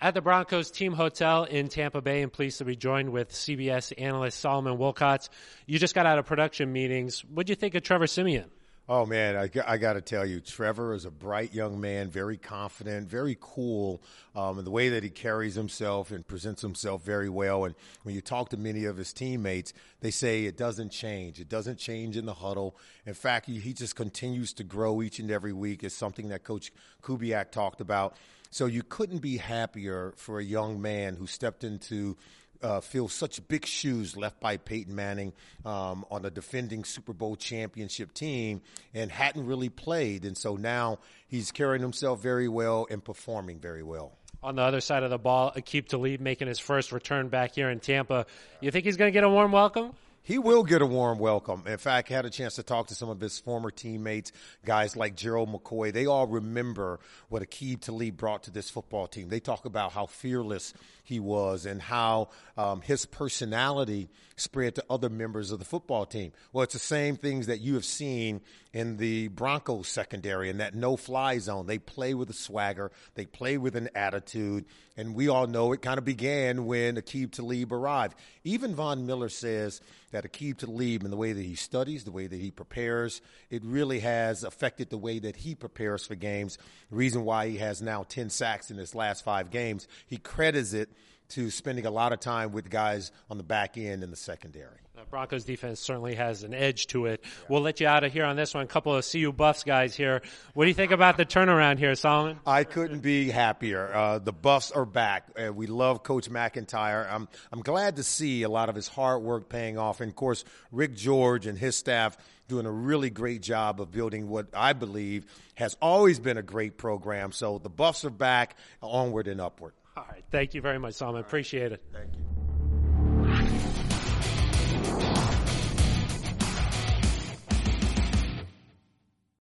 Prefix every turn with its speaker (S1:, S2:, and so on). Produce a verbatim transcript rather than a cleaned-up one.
S1: At the Broncos team hotel in Tampa Bay, and pleased to be joined with C B S analyst Solomon Wilcots. You just got out of production meetings. What do you think of Trevor Siemian?
S2: Oh, man, I, I got to tell you, Trevor is a bright young man, very confident, very cool um, in the way that he carries himself and presents himself very well. And when you talk to many of his teammates, they say it doesn't change. It doesn't change in the huddle. In fact, he, he just continues to grow each and every week. It's something that Coach Kubiak talked about. So you couldn't be happier for a young man who stepped into Uh, fill such big shoes left by Peyton Manning um, on a defending Super Bowl championship team and hadn't really played. And so now he's carrying himself very well and performing very well.
S1: On the other side of the ball, Aqib Talib making his first return back here in Tampa. You think he's going to get a warm welcome?
S2: He will get a warm welcome. In fact, I had a chance to talk to some of his former teammates, guys like Gerald McCoy. They all remember what Aqib Talib brought to this football team. They talk about how fearless he was and how um, his personality spread to other members of the football team. Well, it's the same things that you have seen in the Broncos secondary in that no-fly zone. They play with a swagger. They play with an attitude. And we all know it kind of began when Aqib Talib arrived. Even Von Miller says that Aqib Talib and the way that he studies, the way that he prepares, it really has affected the way that he prepares for games. The reason why he has now ten sacks in his last five games, he credits it to spending a lot of time with guys on the back end in the secondary.
S1: The Broncos defense certainly has an edge to it. Yeah. We'll let you out of here on this one. A couple of C U Buffs guys here. What do you think about the turnaround here, Solomon?
S2: I couldn't be happier. Uh, the Buffs are back. Uh, we love Coach McIntyre. I'm, I'm glad to see a lot of his hard work paying off. And, of course, Rick George and his staff doing a really great job of building what I believe has always been a great program. So the Buffs are back, onward and upward.
S1: All right. Thank you very much, Solomon. Appreciate it.
S2: Thank you.